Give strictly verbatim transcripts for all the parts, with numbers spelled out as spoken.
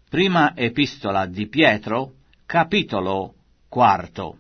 Prima epistola di Pietro, capitolo quarto.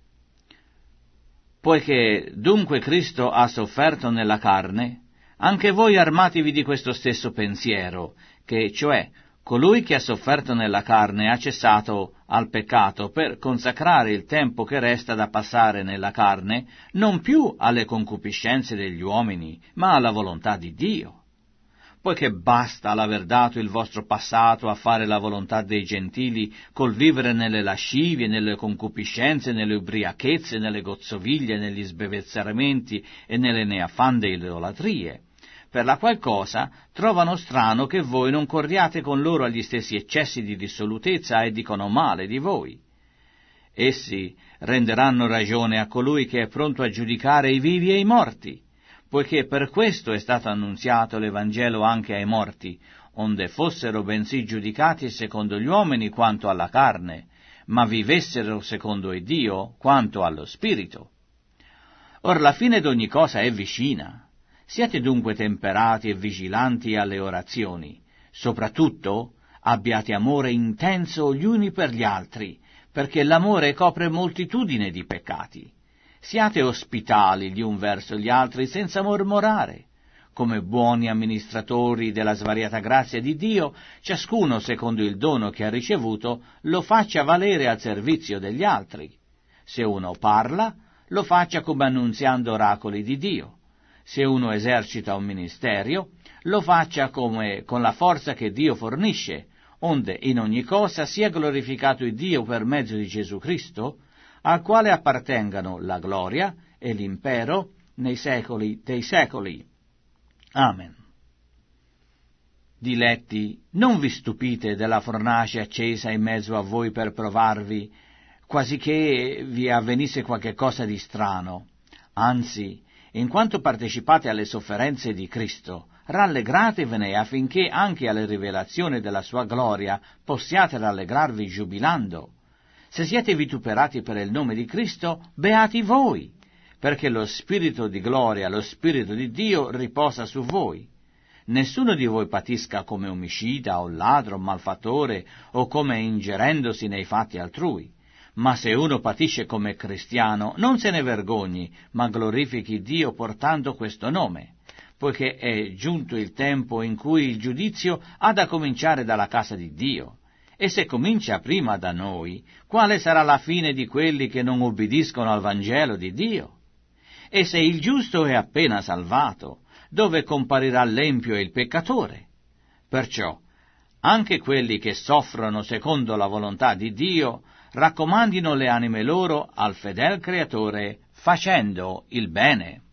Poiché dunque Cristo ha sofferto nella carne, anche voi armatevi di questo stesso pensiero, che cioè colui che ha sofferto nella carne ha cessato al peccato per consacrare il tempo che resta da passare nella carne non più alle concupiscenze degli uomini, ma alla volontà di Dio. Poiché basta l'aver dato il vostro passato a fare la volontà dei gentili col vivere nelle lascivie, nelle concupiscenze, nelle ubriachezze, nelle gozzoviglie, negli sbevezzamenti e nelle neafande idolatrie, per la qual cosa trovano strano che voi non corriate con loro agli stessi eccessi di dissolutezza e dicono male di voi. Essi renderanno ragione a colui che è pronto a giudicare i vivi e i morti, poiché per questo è stato annunziato l'Evangelo anche ai morti, onde fossero bensì giudicati secondo gli uomini quanto alla carne, ma vivessero secondo il Dio quanto allo Spirito. Or la fine d'ogni cosa è vicina. Siate dunque temperati e vigilanti alle orazioni. Soprattutto abbiate amore intenso gli uni per gli altri, perché l'amore copre moltitudine di peccati. Siate ospitali gli un verso gli altri senza mormorare. Come buoni amministratori della svariata grazia di Dio, ciascuno secondo il dono che ha ricevuto lo faccia valere al servizio degli altri. Se uno parla, lo faccia come annunziando oracoli di Dio. Se uno esercita un ministerio, lo faccia come con la forza che Dio fornisce, onde in ogni cosa sia glorificato il Dio per mezzo di Gesù Cristo, al quale appartengano la gloria e l'impero nei secoli dei secoli. Amen. Diletti, non vi stupite della fornace accesa in mezzo a voi per provarvi, quasi che vi avvenisse qualche cosa di strano. Anzi, in quanto partecipate alle sofferenze di Cristo, rallegratevene affinché anche alla rivelazione della sua gloria possiate rallegrarvi giubilando. Se siete vituperati per il nome di Cristo, beati voi, perché lo Spirito di gloria, lo Spirito di Dio riposa su voi. Nessuno di voi patisca come omicida o ladro o malfattore o come ingerendosi nei fatti altrui. Ma se uno patisce come cristiano, non se ne vergogni, ma glorifichi Dio portando questo nome, poiché è giunto il tempo in cui il giudizio ha da cominciare dalla casa di Dio. E se comincia prima da noi, quale sarà la fine di quelli che non ubbidiscono al Vangelo di Dio? E se il giusto è appena salvato, dove comparirà l'empio e il peccatore? Perciò, anche quelli che soffrono secondo la volontà di Dio, raccomandino le anime loro al fedel Creatore, facendo il bene.